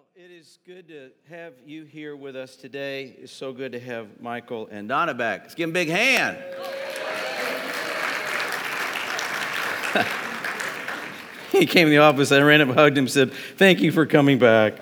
It is good to have you here with us today. It's so good to have Michael and Donna back. Let's give them a big hand. He came in the office, I ran up and hugged him and said, "Thank you for coming back."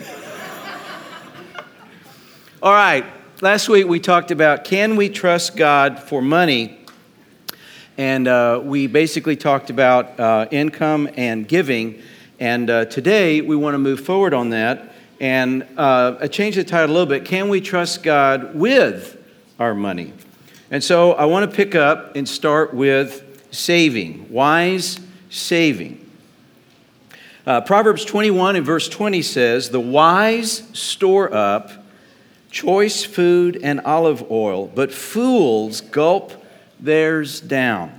All right, last week we talked about, can we trust God for money? And we basically talked about income and giving. And today we want to move forward on that and change the title a little bit. Can we trust God with our money? And so I want to pick up and start with saving, wise saving. Proverbs 21 and verse 20 says, "The wise store up choice food and olive oil, but fools gulp theirs down."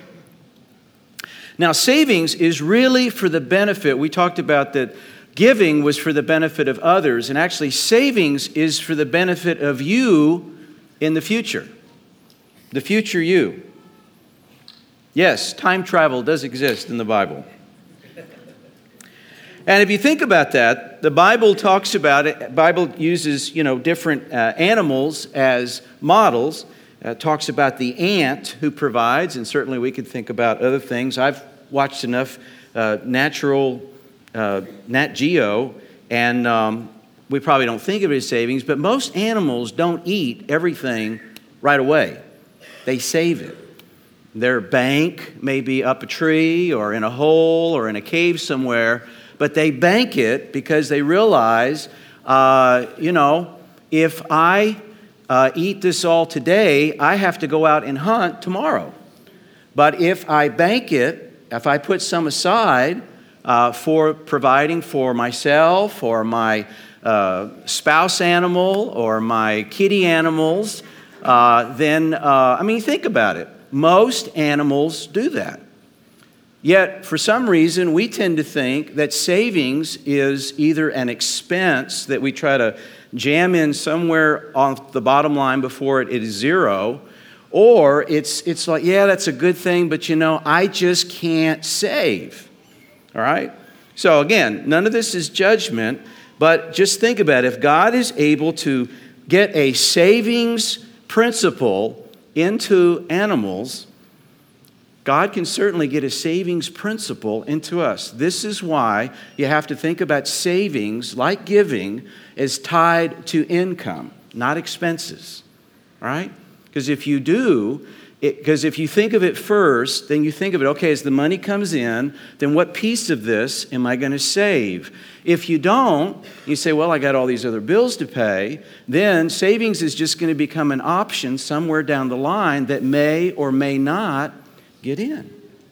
Now, savings is really for the benefit. We talked about that giving was for the benefit of others, and actually savings is for the benefit of you in the future. The future you. Yes, time travel does exist in the Bible. And if you think about that, the Bible talks about it. The Bible uses, different animals as models. Talks about the ant who provides, and certainly we could think about other things. I've watched enough Nat Geo, and we probably don't think of it as savings, but most animals don't eat everything right away. They save it. Their bank may be up a tree or in a hole or in a cave somewhere, but they bank it because they realize, if I eat this all today, I have to go out and hunt tomorrow. But if I bank it, if I put some aside for providing for myself or my spouse animal or my kitty animals, then think about it. Most animals do that. Yet, for some reason, we tend to think that savings is either an expense that we try to jam in somewhere on the bottom line before it is zero, or it's like, yeah, that's a good thing, but I just can't save. All right? So again, none of this is judgment, but just think about it. If God is able to get a savings principle into animals, God can certainly get a savings principle into us. This is why you have to think about savings, like giving, as tied to income, not expenses. All right? Because if you do, if you think of it first, then you think of it, okay, as the money comes in, then what piece of this am I going to save? If you don't, you say, well, I got all these other bills to pay, then savings is just going to become an option somewhere down the line that may or may not get in.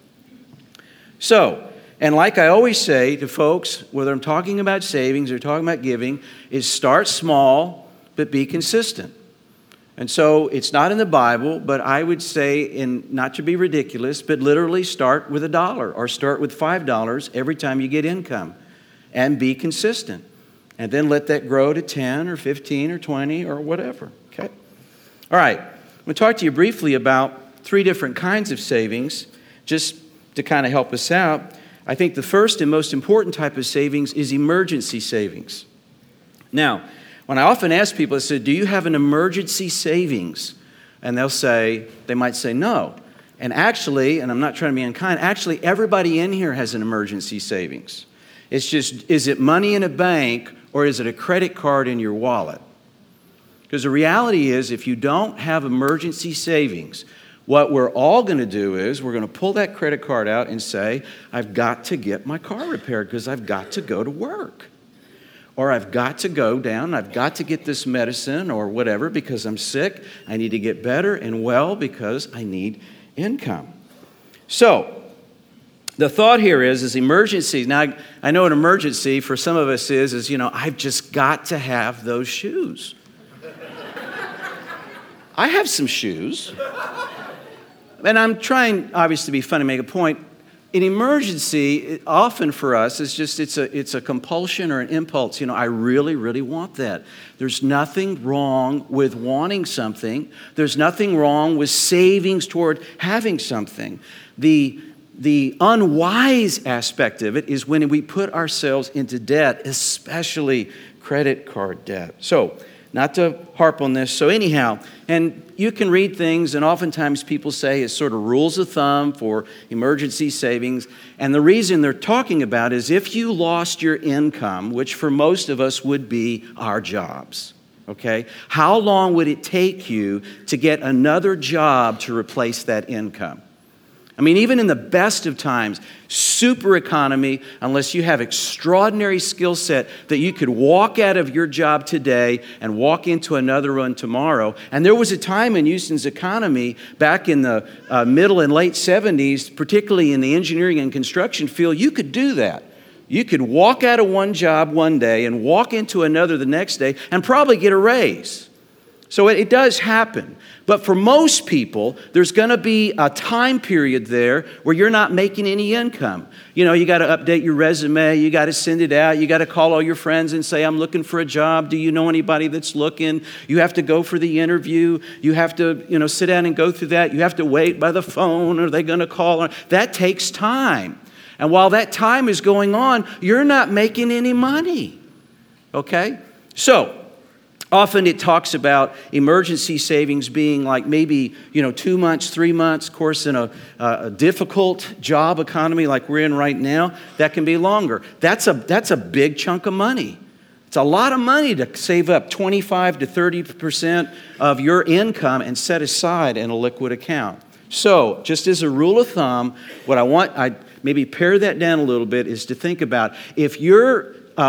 So, and like I always say to folks, whether I'm talking about savings or talking about giving, is start small, but be consistent. And so it's not in the Bible, but I would say, not to be ridiculous, but literally start with $1 or start with $5 every time you get income and be consistent. And then let that grow to 10 or 15 or 20 or whatever. Okay? All right. I'm going to talk to you briefly about 3 different kinds of savings, just to kind of help us out. I think the first and most important type of savings is emergency savings. Now, when I often ask people, I say, do you have an emergency savings? And they might say no. And actually, and I'm not trying to be unkind, actually everybody in here has an emergency savings. It's just, is it money in a bank or is it a credit card in your wallet? Because the reality is, if you don't have emergency savings, what we're all going to do is we're going to pull that credit card out and say, I've got to get my car repaired because I've got to go to work. Or I've got to go down, I've got to get this medicine or whatever because I'm sick. I need to get better and well because I need income. So, the thought here is emergency. Now, I know an emergency for some of us is I've just got to have those shoes. I have some shoes. And I'm trying, obviously, to be funny, make a point. An emergency, often for us, is just, it's a compulsion or an impulse. I really, really want that. There's nothing wrong with wanting something. There's nothing wrong with savings toward having something. The The unwise aspect of it is when we put ourselves into debt, especially credit card debt. So, not to harp on this. So anyhow, and you can read things, and oftentimes people say it's sort of rules of thumb for emergency savings. And the reason they're talking about is if you lost your income, which for most of us would be our jobs, okay? How long would it take you to get another job to replace that income? I mean, even in the best of times, super economy, unless you have extraordinary skill set that you could walk out of your job today and walk into another one tomorrow. And there was a time in Houston's economy back in the middle and late 70s, particularly in the engineering and construction field, you could do that. You could walk out of one job one day and walk into another the next day and probably get a raise. So it does happen. But for most people, there's going to be a time period there where you're not making any income. You know, you got to update your resume. You got to send it out. You got to call all your friends and say, I'm looking for a job. Do you know anybody that's looking? You have to go for the interview. You have to, sit down and go through that. You have to wait by the phone. Are they going to call? That takes time. And while that time is going on, you're not making any money. Okay? So, often it talks about emergency savings being like maybe, 2 months, 3 months. Of course, in a difficult job economy like we're in right now, that can be longer. That's a big chunk of money. It's a lot of money to save up 25 to 30% of your income and set aside in a liquid account. So, just as a rule of thumb, what I maybe pare that down a little bit is to think about if you're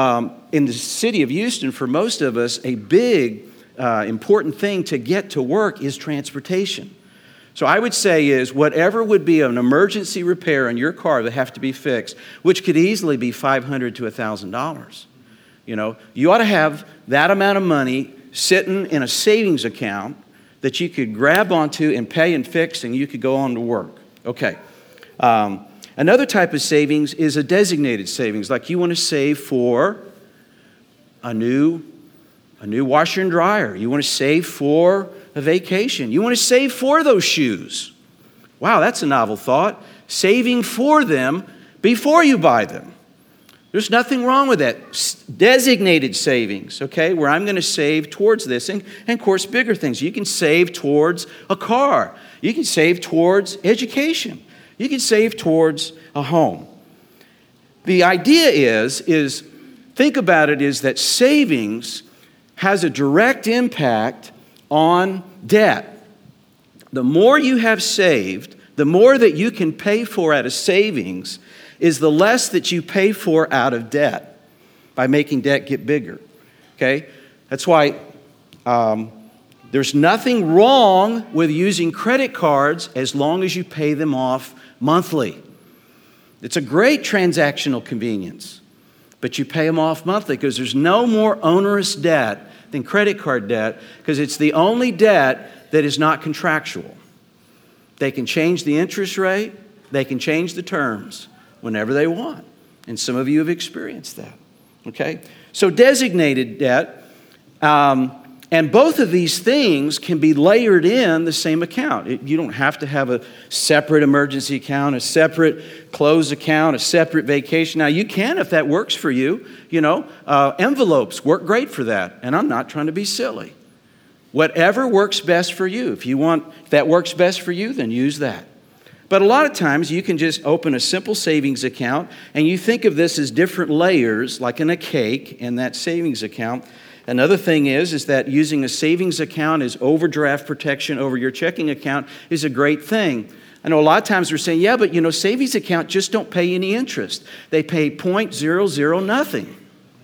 in the city of Houston, for most of us, a big, important thing to get to work is transportation. So I would say is whatever would be an emergency repair on your car that have to be fixed, which could easily be $500 to $1,000. You ought to have that amount of money sitting in a savings account that you could grab onto and pay and fix, and you could go on to work. Okay. Another type of savings is a designated savings, like you want to save for a new washer and dryer. You want to save for a vacation. You want to save for those shoes. Wow, that's a novel thought. Saving for them before you buy them. There's nothing wrong with that. Designated savings, okay, where I'm going to save towards this. And of course, bigger things. You can save towards a car. You can save towards education. You can save towards a home. The idea is think about it, is that savings has a direct impact on debt. The more you have saved, the more that you can pay for out of savings is the less that you pay for out of debt by making debt get bigger. Okay? That's why there's nothing wrong with using credit cards as long as you pay them off monthly. It's a great transactional convenience, but you pay them off monthly because there's no more onerous debt than credit card debt because it's the only debt that is not contractual. They can change the interest rate, they can change the terms whenever they want, and some of you have experienced that. Okay? So designated debt, and both of these things can be layered in the same account. You don't have to have a separate emergency account, a separate closed account, a separate vacation. Now, you can if that works for you. Envelopes work great for that, and I'm not trying to be silly. Whatever works best for you. If that works best for you, then use that. But a lot of times, you can just open a simple savings account, and you think of this as different layers, like in a cake, in that savings account. Another thing is that using a savings account as overdraft protection over your checking account is a great thing. I know a lot of times we're saying, yeah, but savings account just don't pay any interest. They pay 0.00 nothing.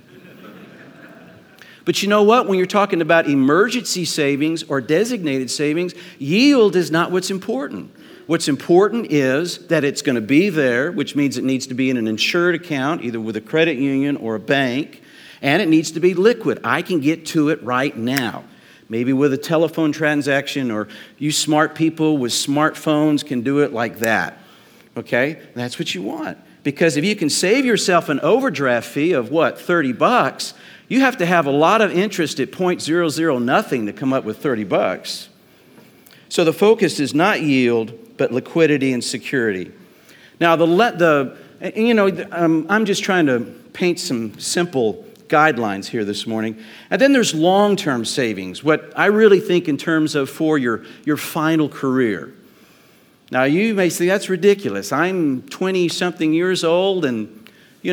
But you know what? When you're talking about emergency savings or designated savings, yield is not what's important. What's important is that it's going to be there, which means it needs to be in an insured account, either with a credit union or a bank. And it needs to be liquid. I can get to it right now. Maybe with a telephone transaction, or you smart people with smartphones can do it like that. Okay? That's what you want. Because if you can save yourself an overdraft fee of $30, you have to have a lot of interest at 0.00 nothing to come up with $30. So the focus is not yield, but liquidity and security. Now, I'm just trying to paint some simple guidelines here this morning. And then there's long-term savings, what I really think in terms of for your final career. Now, you may say, that's ridiculous. I'm 20-something years old and,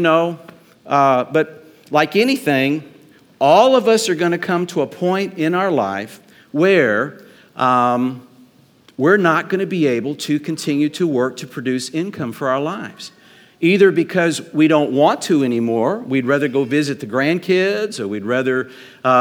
but like anything, all of us are going to come to a point in our life where we're not going to be able to continue to work to produce income for our lives. Either because we don't want to anymore, we'd rather go visit the grandkids, or we'd rather,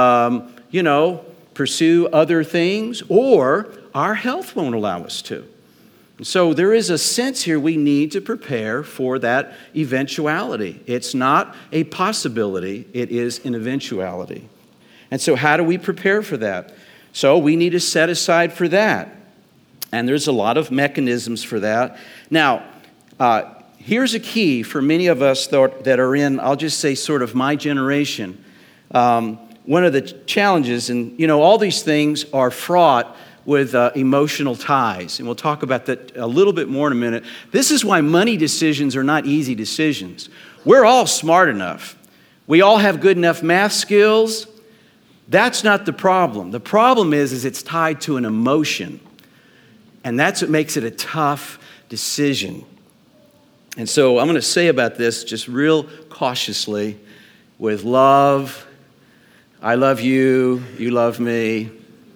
pursue other things, or our health won't allow us to. So there is a sense here we need to prepare for that eventuality. It's not a possibility, it is an eventuality. And so how do we prepare for that? So we need to set aside for that. And there's a lot of mechanisms for that. Now, here's a key for many of us that are in, I'll just say, sort of my generation. One of the challenges, and all these things are fraught with emotional ties. And we'll talk about that a little bit more in a minute. This is why money decisions are not easy decisions. We're all smart enough. We all have good enough math skills. That's not the problem. The problem is it's tied to an emotion. And that's what makes it a tough decision. And so I'm going to say about this just real cautiously with love. I love you. You love me.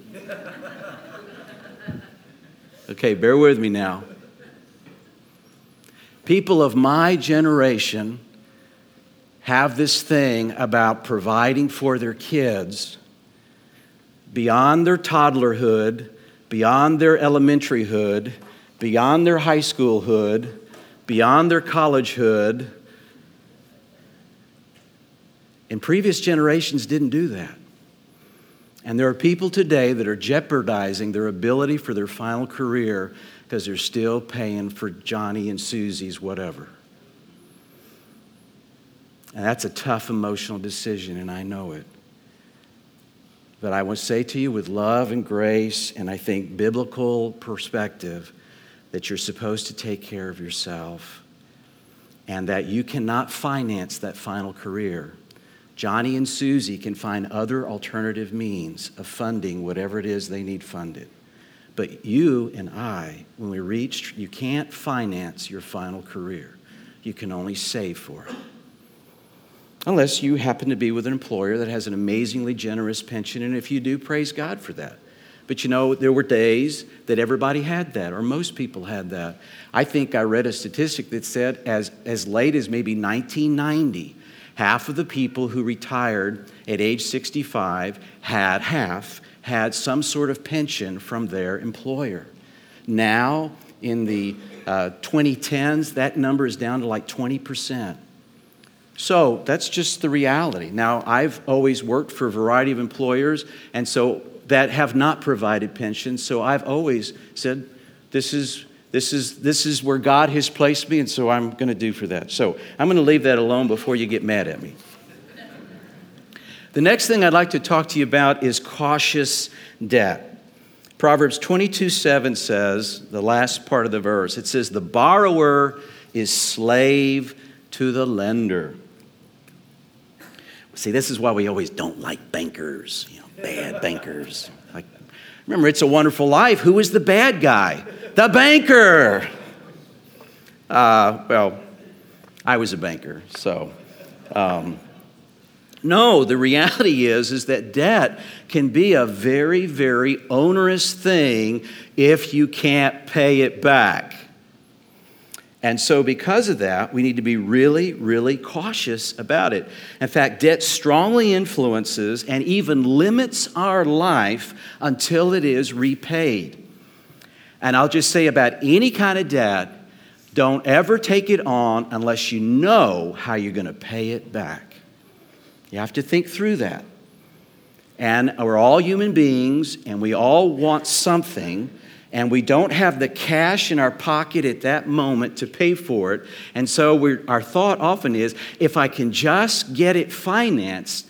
Okay, bear with me now. People of my generation have this thing about providing for their kids beyond their toddlerhood, beyond their elementaryhood, beyond their high schoolhood, beyond their collegehood. And previous generations didn't do that. And there are people today that are jeopardizing their ability for their final career because they're still paying for Johnny and Susie's whatever. And that's a tough emotional decision, and I know it. But I want to say to you with love and grace, and I think biblical perspective, that you're supposed to take care of yourself and that you cannot finance that final career. Johnny and Susie can find other alternative means of funding whatever it is they need funded. But you and I, when we reach, you can't finance your final career. You can only save for it. Unless you happen to be with an employer that has an amazingly generous pension, and if you do, praise God for that. But there were days that everybody had that, or most people had that. I think I read a statistic that said as late as maybe 1990, half of the people who retired at age 65 had some sort of pension from their employer. Now, in the 2010s, that number is down to like 20%. So that's just the reality. Now, I've always worked for a variety of employers, and so that have not provided pensions. So I've always said, this is where God has placed me, and so I'm going to do for that. So I'm going to leave that alone before you get mad at me. The next thing I'd like to talk to you about is cautious debt. Proverbs 22:7 says, the last part of the verse, it says, the borrower is slave to the lender. See, this is why we always don't like bankers, bad bankers. Remember, It's a Wonderful Life. Who was the bad guy? The banker. Well, I was a banker, so. No, the reality is that debt can be a very, very onerous thing if you can't pay it back. And so because of that, we need to be really, really cautious about it. In fact, debt strongly influences and even limits our life until it is repaid. And I'll just say about any kind of debt, don't ever take it on unless you know how you're going to pay it back. You have to think through that. And we're all human beings, and we all want something, and we don't have the cash in our pocket at that moment to pay for it. And so our thought often is, if I can just get it financed.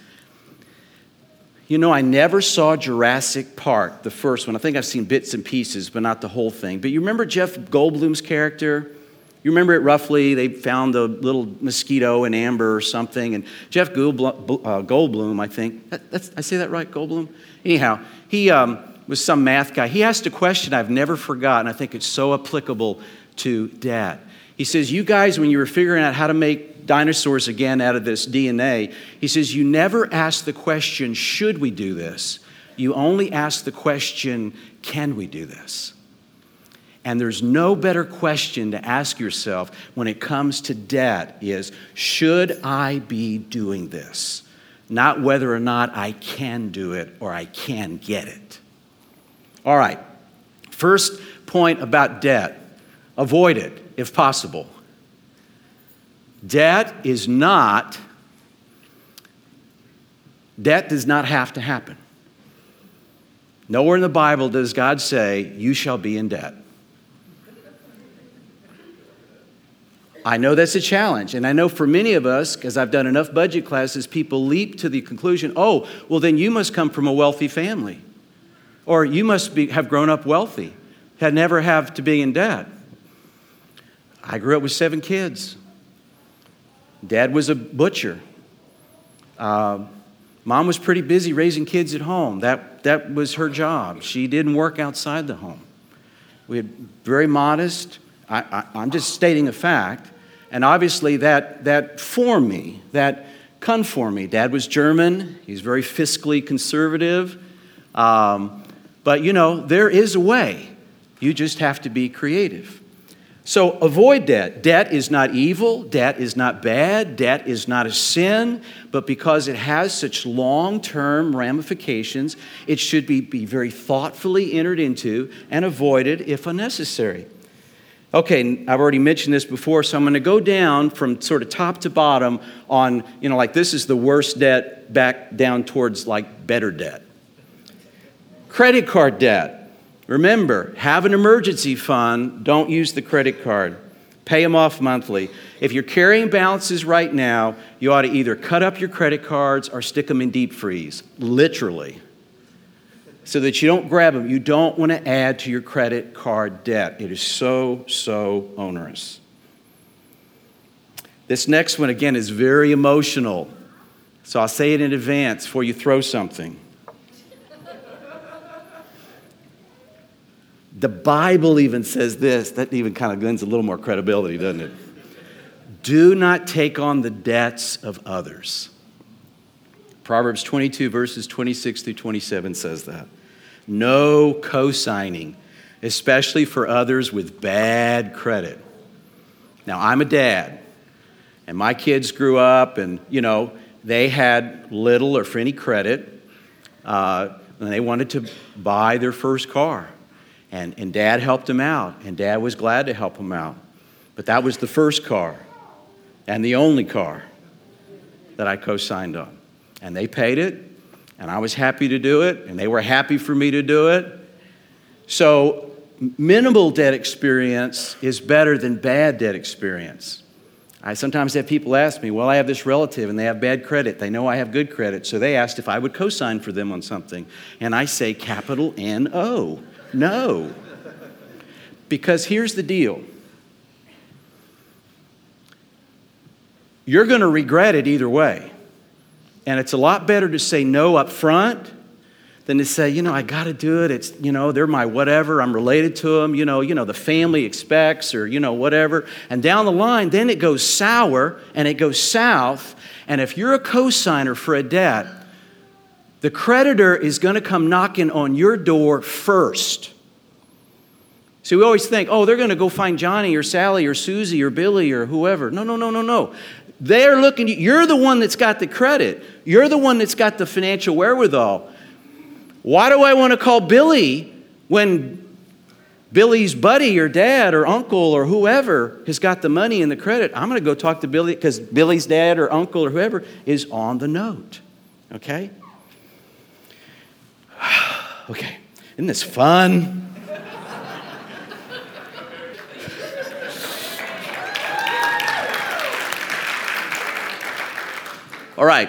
I never saw Jurassic Park, the first one. I think I've seen bits and pieces, but not the whole thing. But you remember Jeff Goldblum's character You remember it roughly. They found a little mosquito in amber or something. And Jeff Goldblum, I think. I say that right, Goldblum? Anyhow, he was some math guy. He asked a question I've never forgotten. I think it's so applicable to Dad. He says, you guys, when you were figuring out how to make dinosaurs again out of this DNA, he says, you never asked the question, should we do this? You only asked the question, can we do this? And there's no better question to ask yourself when it comes to debt is, should I be doing this? Not whether or not I can do it or I can get it. All right, first point about debt, avoid it if possible. Debt does not have to happen. Nowhere in the Bible does God say, you shall be in debt. I know that's a challenge, and I know for many of us, because I've done enough budget classes, people leap to the conclusion, oh, well then you must come from a wealthy family, or you must have grown up wealthy, never have to be in debt. I grew up with 7 kids. Dad was a butcher. Mom was pretty busy raising kids at home. That was her job. She didn't work outside the home. We had very modest. I'm just stating a fact. And obviously that formed me, that conformed me. Dad was German. He's very fiscally conservative. But, there is a way. You just have to be creative. So avoid debt. Debt is not evil. Debt is not bad. Debt is not a sin. But because it has such long-term ramifications, it should be very thoughtfully entered into and avoided if unnecessary. Okay, I've already mentioned this before, so I'm going to go down from sort of top to bottom on, like this is the worst debt back down towards like better debt. Credit card debt. Remember, have an emergency fund. Don't use the credit card. Pay them off monthly. If you're carrying balances right now, you ought to either cut up your credit cards or stick them in deep freeze, literally, so that you don't grab them. You don't want to add to your credit card debt. It is so, so onerous. This next one, again, is very emotional. So I'll say it in advance before you throw something. The Bible even says this. That even kind of lends a little more credibility, doesn't it? Do not take on the debts of others. Proverbs 22, verses 26 through 27 says that. No co-signing, especially for others with bad credit. Now, I'm a dad, and my kids grew up, and, they had little or any credit, and they wanted to buy their first car. And Dad helped them out, and Dad was glad to help them out. But that was the first car and the only car that I co-signed on. And they paid it, and I was happy to do it, and they were happy for me to do it. So minimal debt experience is better than bad debt experience. I sometimes have people ask me, well, I have this relative, and they have bad credit. They know I have good credit, so they asked if I would co-sign for them on something. And I say capital N-O. No. Because here's the deal. You're going to regret it either way. And it's a lot better to say no up front than to say, I got to do it. It's, they're my whatever. I'm related to them. The family expects or, whatever. And down the line, then it goes sour and it goes south. And if you're a cosigner for a debt, the creditor is going to come knocking on your door first. See, we always think, they're going to go find Johnny or Sally or Susie or Billy or whoever. No. They're looking, you're the one that's got the credit. You're the one that's got the financial wherewithal. Why do I want to call Billy when Billy's buddy or dad or uncle or whoever has got the money and the credit? I'm going to go talk to Billy because Billy's dad or uncle or whoever is on the note. Okay? Okay, isn't this fun? All right.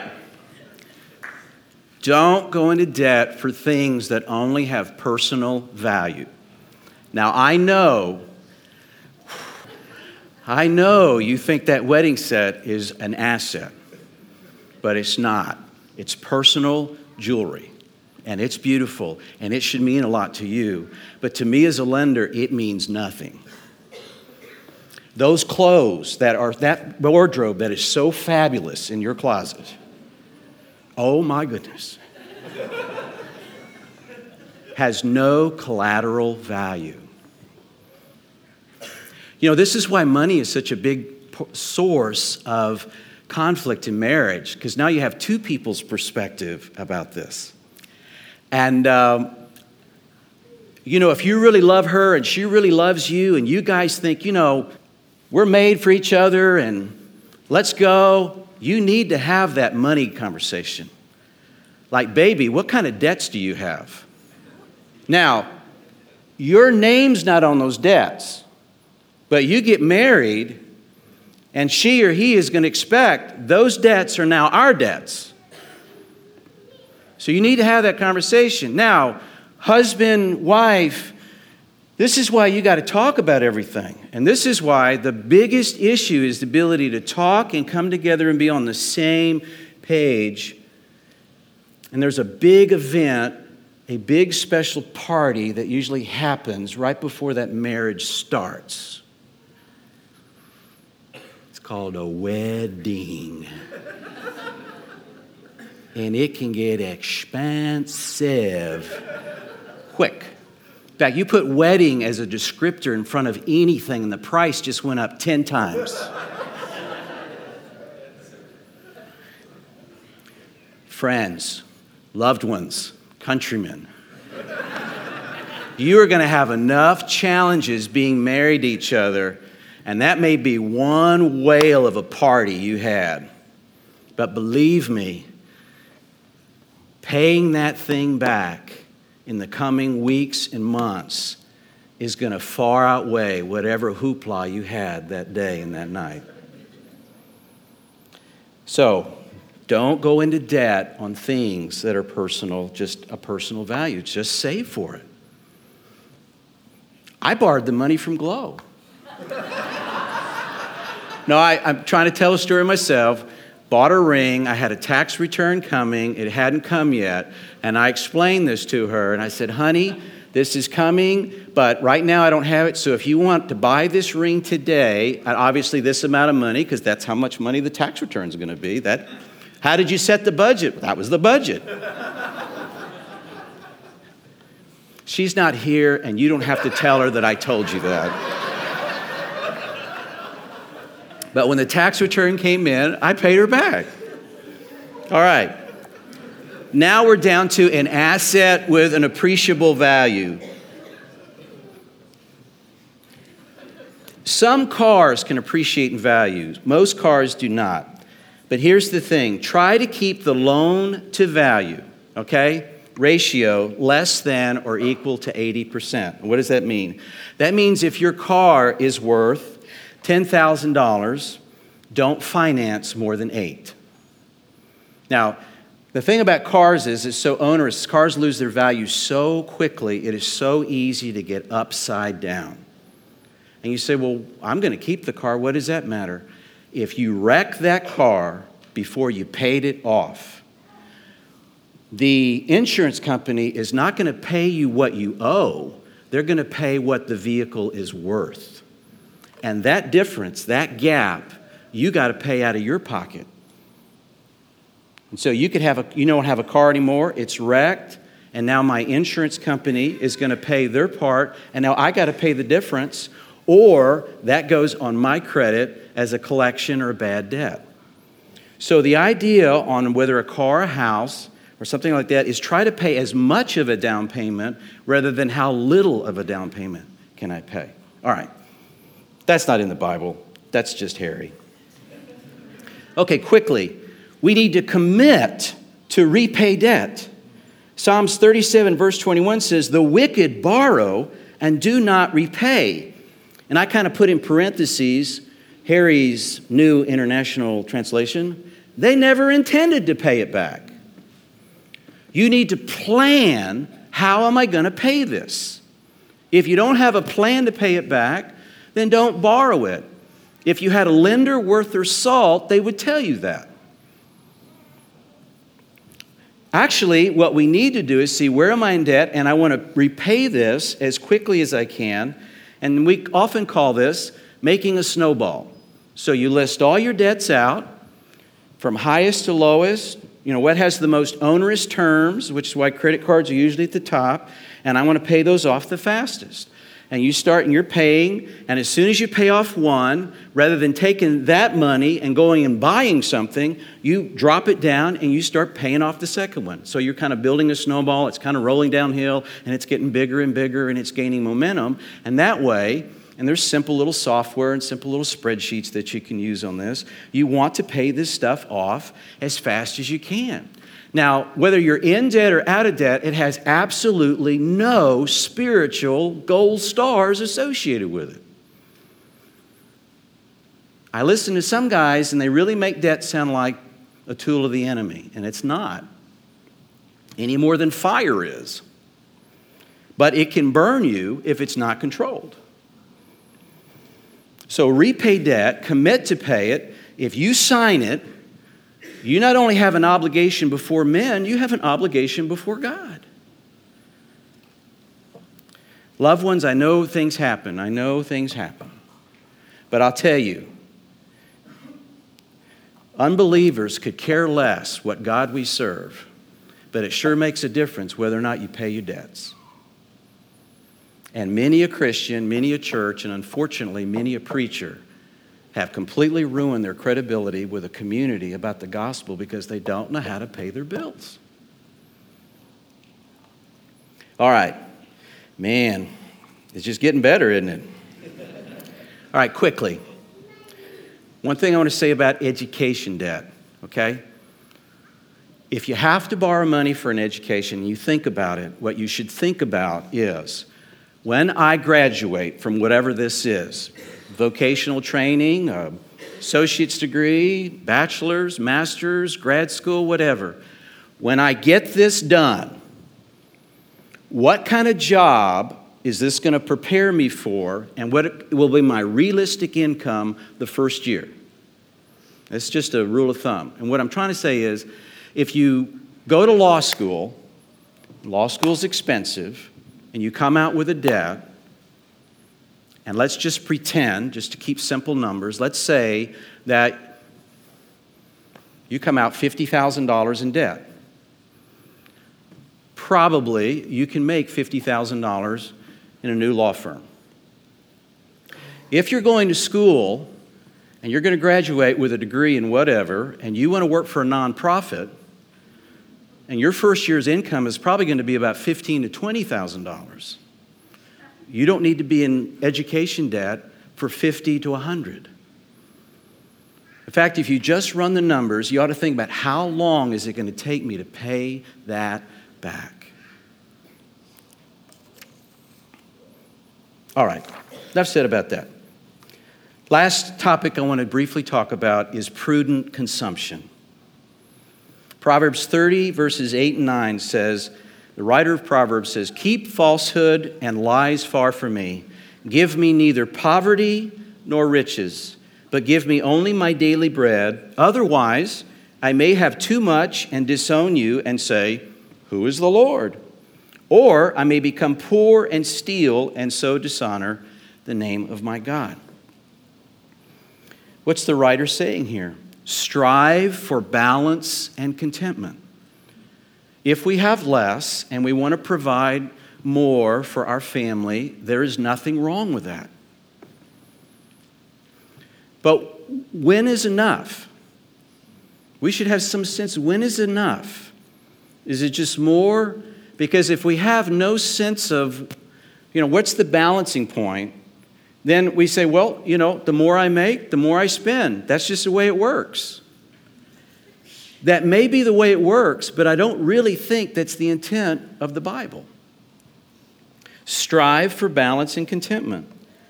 Don't go into debt for things that only have personal value. Now, I know I know you think that wedding set is an asset, but it's not. It's personal jewelry, and it's beautiful, and it should mean a lot to you. But to me as a lender, it means nothing. Those clothes that wardrobe that is so fabulous in your closet, oh my goodness, has no collateral value. You know, this is why money is such a big source of conflict in marriage, because now you have two people's perspective about this. And, you know, if you really love her and she really loves you and you guys think, you know, we're made for each other and let's go, you need to have that money conversation. Like, baby, what kind of debts do you have? Now, your name's not on those debts. But you get married, and she or he is going to expect those debts are now our debts. So you need to have that conversation. Now, husband, wife, this is why you got to talk about everything. And this is why the biggest issue is the ability to talk and come together and be on the same page. And there's a big event, a big special party that usually happens right before that marriage starts. Called a wedding. And it can get expensive quick. In fact, you put wedding as a descriptor in front of anything and the price just went up 10 times. Friends, loved ones, countrymen, you are going to have enough challenges being married to each other. And that may be one whale of a party you had. But believe me, paying that thing back in the coming weeks and months is going to far outweigh whatever hoopla you had that day and that night. So, don't go into debt on things that are personal, just a personal value. Just save for it. I borrowed the money from Glow. No, I'm trying to tell a story myself. Bought a ring. I had a tax return coming. It hadn't come yet. And I explained this to her. And I said, honey, this is coming, but right now I don't have it. So if you want to buy this ring today, at obviously this amount of money, because that's how much money the tax return is going to be. How did you set the budget? That was the budget. She's not here, and you don't have to tell her that I told you that. But when the tax return came in, I paid her back. All right. Now we're down to an asset with an appreciable value. Some cars can appreciate in value. Most cars do not. But here's the thing. Try to keep the loan to value, okay, ratio less than or equal to 80%. What does that mean? That means if your car is worth $10,000, don't finance more than $8,000. Now, the thing about cars is it's so onerous. Cars lose their value so quickly. It is so easy to get upside down. And you say, well, I'm going to keep the car. What does that matter? If you wreck that car before you paid it off, the insurance company is not going to pay you what you owe. They're going to pay what the vehicle is worth. And that difference, that gap, you got to pay out of your pocket. And so you don't have a car anymore, it's wrecked, and now my insurance company is going to pay their part, and now I got to pay the difference, or that goes on my credit as a collection or a bad debt. So the idea on whether a car, a house, or something like that is try to pay as much of a down payment rather than how little of a down payment can I pay. All right. That's not in the Bible. That's just Harry. Okay, quickly. We need to commit to repay debt. Psalms 37 verse 21 says, the wicked borrow and do not repay. And I kind of put in parentheses Harry's New International Translation. They never intended to pay it back. You need to plan, how am I going to pay this? If you don't have a plan to pay it back, then don't borrow it. If you had a lender worth their salt, they would tell you that. Actually, what we need to do is see, where am I in debt, and I want to repay this as quickly as I can. And we often call this making a snowball. So you list all your debts out from highest to lowest, what has the most onerous terms, which is why credit cards are usually at the top, and I want to pay those off the fastest. And you start and you're paying, and as soon as you pay off one, rather than taking that money and going and buying something, you drop it down and you start paying off the second one. So you're kind of building a snowball, it's kind of rolling downhill, and it's getting bigger and bigger, and it's gaining momentum. And that way, and there's simple little software and simple little spreadsheets that you can use on this, you want to pay this stuff off as fast as you can. Now, whether you're in debt or out of debt, it has absolutely no spiritual gold stars associated with it. I listen to some guys, and they really make debt sound like a tool of the enemy, and it's not, any more than fire is. But it can burn you if it's not controlled. So repay debt, commit to pay it. If you sign it, you not only have an obligation before men, you have an obligation before God. Loved ones, I know things happen. But I'll tell you, unbelievers could care less what God we serve, but it sure makes a difference whether or not you pay your debts. And many a Christian, many a church, and unfortunately many a preacher have completely ruined their credibility with a community about the gospel because they don't know how to pay their bills. All right. Man, it's just getting better, isn't it? All right, quickly. One thing I want to say about education debt, okay? If you have to borrow money for an education, you think about it, what you should think about is, when I graduate from whatever this is, vocational training, associate's degree, bachelor's, master's, grad school, whatever. When I get this done, what kind of job is this going to prepare me for, and what will be my realistic income the first year? That's just a rule of thumb. And what I'm trying to say is, if you go to law school's expensive, and you come out with a debt, and let's just pretend, just to keep simple numbers, let's say that you come out $50,000 in debt. Probably you can make $50,000 in a new law firm. If you're going to school and you're going to graduate with a degree in whatever, and you want to work for a nonprofit, and your first year's income is probably going to be about $15,000 to $20,000. You don't need to be in education debt for $50,000 to $100,000. In fact, if you just run the numbers, you ought to think about how long is it going to take me to pay that back. All right, enough said about that. Last topic I want to briefly talk about is prudent consumption. Proverbs 30, verses 8 and 9 says, the writer of Proverbs says, "Keep falsehood and lies far from me. Give me neither poverty nor riches, but give me only my daily bread. Otherwise, I may have too much and disown you and say, 'Who is the Lord?' Or I may become poor and steal and so dishonor the name of my God." What's the writer saying here? Strive for balance and contentment. If we have less and we want to provide more for our family, there is nothing wrong with that. But when is enough? We should have some sense, when is enough? Is it just more? Because if we have no sense of, what's the balancing point, then we say, well, the more I make, the more I spend. That's just the way it works. That may be the way it works, but I don't really think that's the intent of the Bible. Strive for balance and contentment.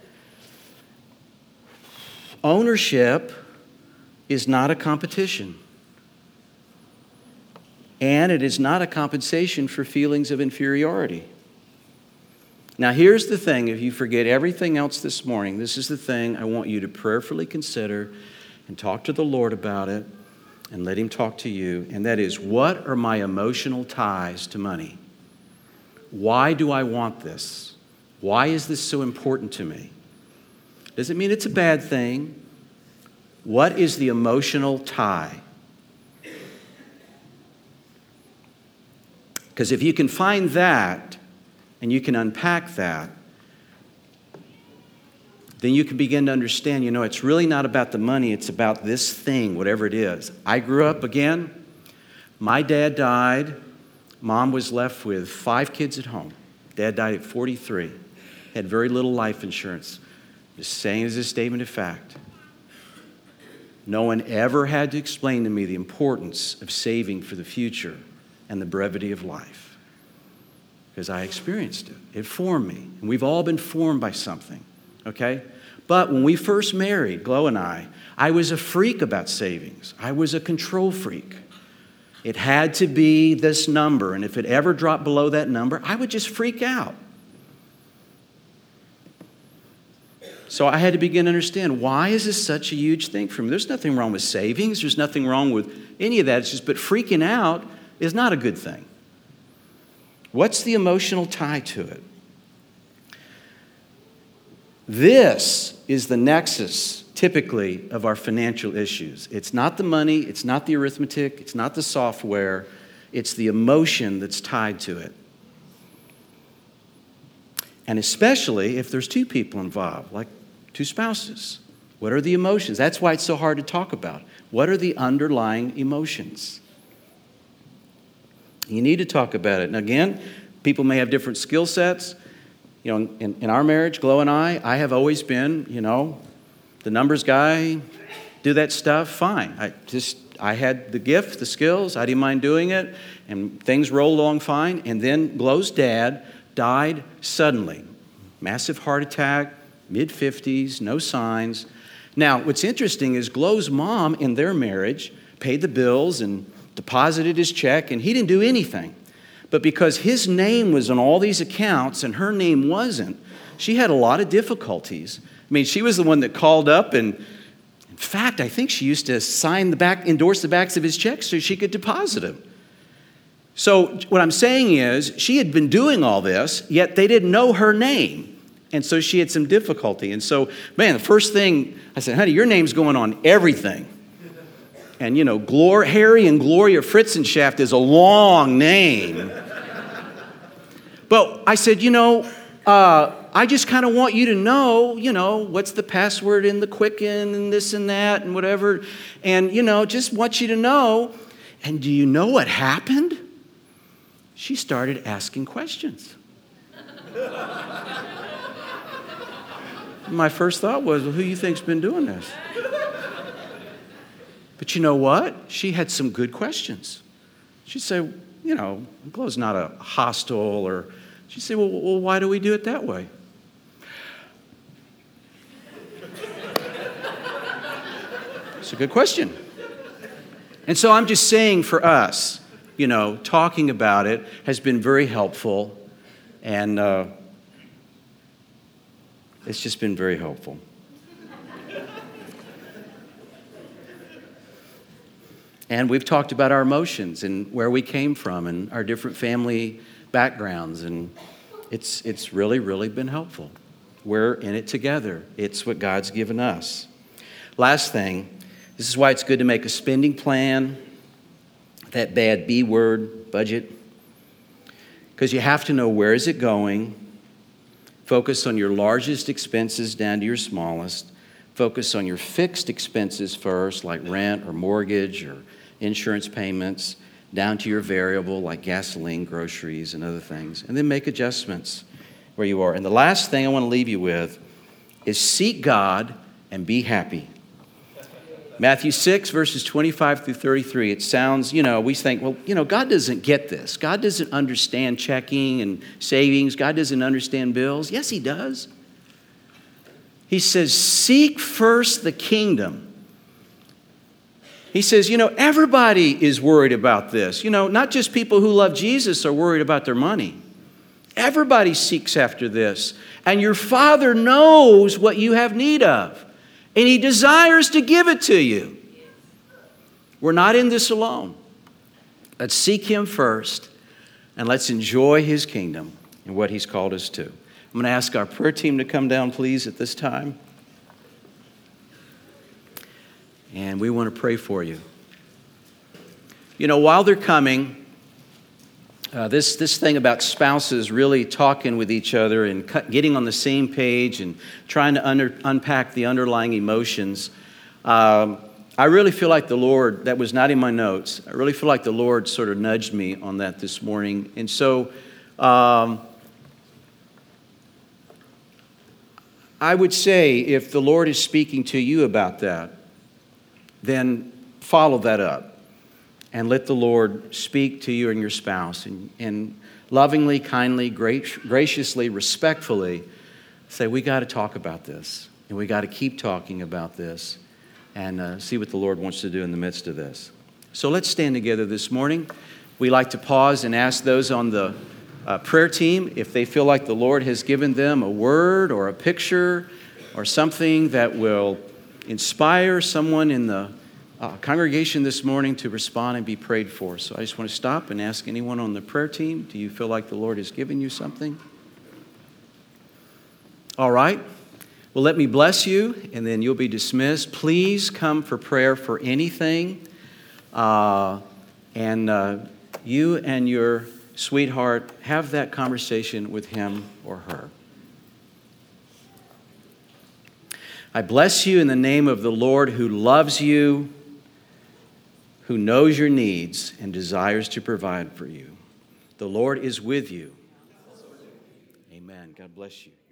Ownership is not a competition. And it is not a compensation for feelings of inferiority. Now, here's the thing. If you forget everything else this morning, this is the thing I want you to prayerfully consider and talk to the Lord about it and let Him talk to you. And that is, what are my emotional ties to money? Why do I want this? Why is this so important to me? Doesn't mean it's a bad thing. What is the emotional tie? Because if you can find that and you can unpack that, then you can begin to understand, it's really not about the money, it's about this thing, whatever it is. I grew up, again, my dad died. Mom was left with 5 kids at home. Dad died at 43. Had very little life insurance. Just saying as a statement of fact. No one ever had to explain to me the importance of saving for the future and the brevity of life. Because I experienced it. It formed me. And we've all been formed by something. Okay? But when we first married, Glo and I was a freak about savings. I was a control freak. It had to be this number. And if it ever dropped below that number, I would just freak out. So I had to begin to understand, why is this such a huge thing for me? There's nothing wrong with savings. There's nothing wrong with any of that. It's just, but freaking out is not a good thing. What's the emotional tie to it? This is the nexus, typically, of our financial issues. It's not the money. It's not the arithmetic. It's not the software. It's the emotion that's tied to it. And especially if there's 2 people involved, like 2 spouses. What are the emotions? That's why it's so hard to talk about. What are the underlying emotions? You need to talk about it. And again, people may have different skill sets. In our marriage, Glo and I have always been, the numbers guy, do that stuff, fine. I had the gift, the skills, I didn't mind doing it, and things rolled along fine. And then Glo's dad died suddenly. Massive heart attack, mid-50s, no signs. Now, what's interesting is Glo's mom in their marriage paid the bills and deposited his check, and he didn't do anything. But because his name was on all these accounts and her name wasn't, she had a lot of difficulties. I mean, she was the one that called up, and in fact, I think she used to endorse the backs of his checks so she could deposit them. So what I'm saying is, she had been doing all this, yet they didn't know her name. And so she had some difficulty. And so, the first thing, I said, honey, your name's going on everything. And, Harry and Gloria Fritzenschaft is a long name. But I said, I just kind of want you to know, what's the password in the Quicken and this and that and whatever. And, just want you to know. And do you know what happened? She started asking questions. My first thought was, well, who do you think's been doing this? But you know what? She had some good questions. She'd say, Glo's not a hostile, or she'd say, well, why do we do it that way? It's a good question. And so I'm just saying for us, talking about it has been very helpful, and it's just been very helpful. And we've talked about our emotions and where we came from and our different family backgrounds, and it's really, really been helpful. We're in it together. It's what God's given us. Last thing, this is why it's good to make a spending plan, that bad B word, budget, because you have to know, where is it going? Focus on your largest expenses down to your smallest. Focus on your fixed expenses first, like rent or mortgage or insurance payments, down to your variable, like gasoline, groceries, and other things. And then make adjustments where you are. And the last thing I want to leave you with is seek God and be happy. Matthew 6, verses 25 through 33. It sounds, we think, God doesn't get this. God doesn't understand checking and savings. God doesn't understand bills. Yes, He does. He says, seek first the kingdom. He says, everybody is worried about this. Not just people who love Jesus are worried about their money. Everybody seeks after this. And your Father knows what you have need of. And He desires to give it to you. We're not in this alone. Let's seek Him first. And let's enjoy His kingdom and what He's called us to. I'm going to ask our prayer team to come down, please, at this time. And we want to pray for you. You know, while they're coming, this thing about spouses really talking with each other and getting on the same page and trying to unpack the underlying emotions, I really feel like the Lord, that was not in my notes, I really feel like the Lord sort of nudged me on that this morning. And so I would say if the Lord is speaking to you about that, then follow that up. And let the Lord speak to you and your spouse and lovingly, kindly, graciously, respectfully say, we got to talk about this. And we got to keep talking about this and see what the Lord wants to do in the midst of this. So let's stand together this morning. We like to pause and ask those on the prayer team if they feel like the Lord has given them a word or a picture or something that will inspire someone in the congregation this morning to respond and be prayed for. So I just want to stop and ask anyone on the prayer team, do you feel like the Lord has given you something? All right. Well, let me bless you, and then you'll be dismissed. Please come for prayer for anything. And you and your sweetheart have that conversation with him or her. I bless you in the name of the Lord who loves you, who knows your needs and desires to provide for you. The Lord is with you. Amen. God bless you.